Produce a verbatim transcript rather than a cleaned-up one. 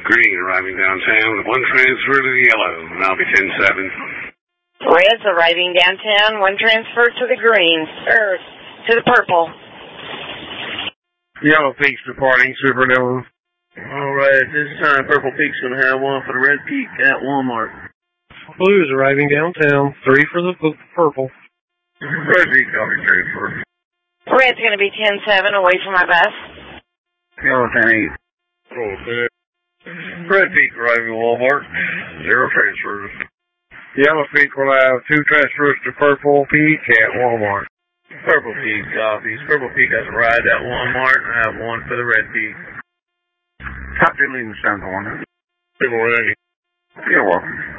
Green arriving downtown. One transfer to the yellow, and I'll be ten seven. Red's arriving downtown. One transfer to the green, or to the purple. Yellow Peak's departing, Supernova. All right, this time Purple Peak's going to have one for the Red Peak at Walmart. Blue's arriving downtown. Three for the purple. Red Peak, I'll be transferred. Red's going to be ten seven away from my bus. Yellow ten eight. Okay. Red Peak arriving Walmart. Zero transfers. Yellow Peak will have two transfers to Purple Peak at Walmart. Purple Peak copies. Purple Peak has a ride at Walmart. I have one for the Red Peak. Top two leading seven to one. People ready. You're welcome.